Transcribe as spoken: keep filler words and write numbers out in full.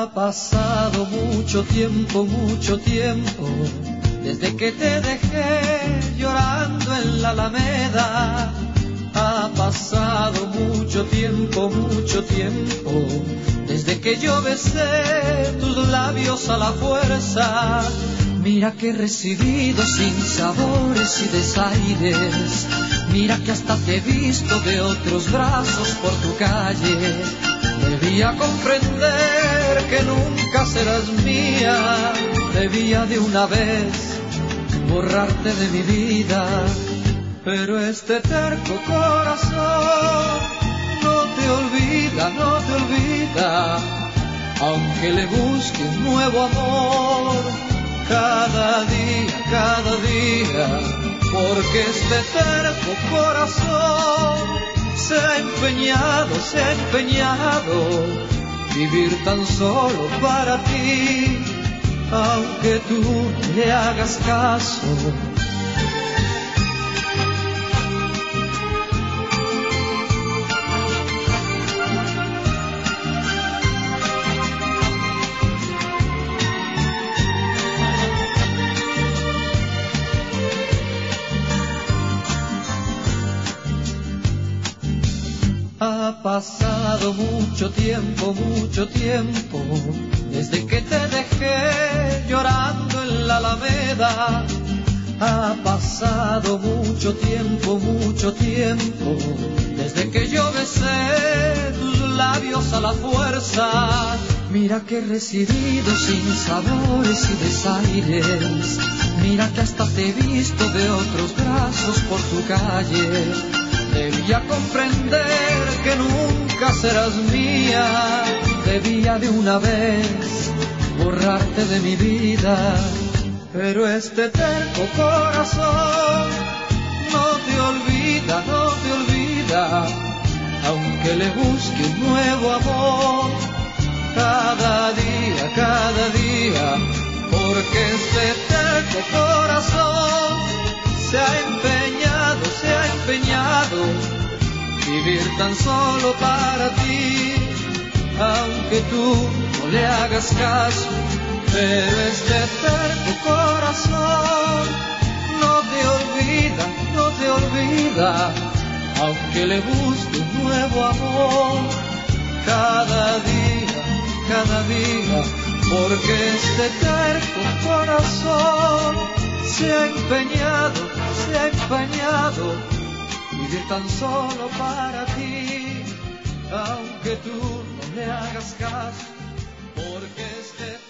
Ha pasado mucho tiempo, mucho tiempo, desde que te dejé llorando en la Alameda. Ha pasado mucho tiempo, mucho tiempo, desde que yo besé tus labios a la fuerza. Mira que he recibido sinsabores y desaires, mira que hasta te he visto de otros brazos por tu calle. Debía comprender que nunca serás mía, debía de una vez borrarte de mi vida. Pero este terco corazón no te olvida, no te olvida, aunque le busque un nuevo amor cada día, cada día, porque este terco corazón se ha empeñado, se ha empeñado vivir tan solo para ti, aunque tú le hagas caso. Ha pasado mucho tiempo, mucho tiempo, desde que te dejé llorando en la Alameda. Ha pasado mucho tiempo, mucho tiempo, desde que yo besé tus labios a la fuerza. Mira que he recibido sinsabores y desaires, mira que hasta te he visto de otros brazos por tu calle. Debía comprender que nunca serás mía, debía de una vez borrarte de mi vida. Pero este terco corazón no te olvida, no te olvida, aunque le busque un nuevo amor cada día, cada día, porque este terco corazón se ha empeñado, se ha empeñado vivir tan solo para ti, aunque tú no le hagas caso. Pero este terco corazón no te olvida, no te olvida, aunque le busque un nuevo amor cada día, cada día, porque este terco corazón se ha empeñado, se ha empeñado vivir tan solo para ti, aunque tú no le hagas caso, porque este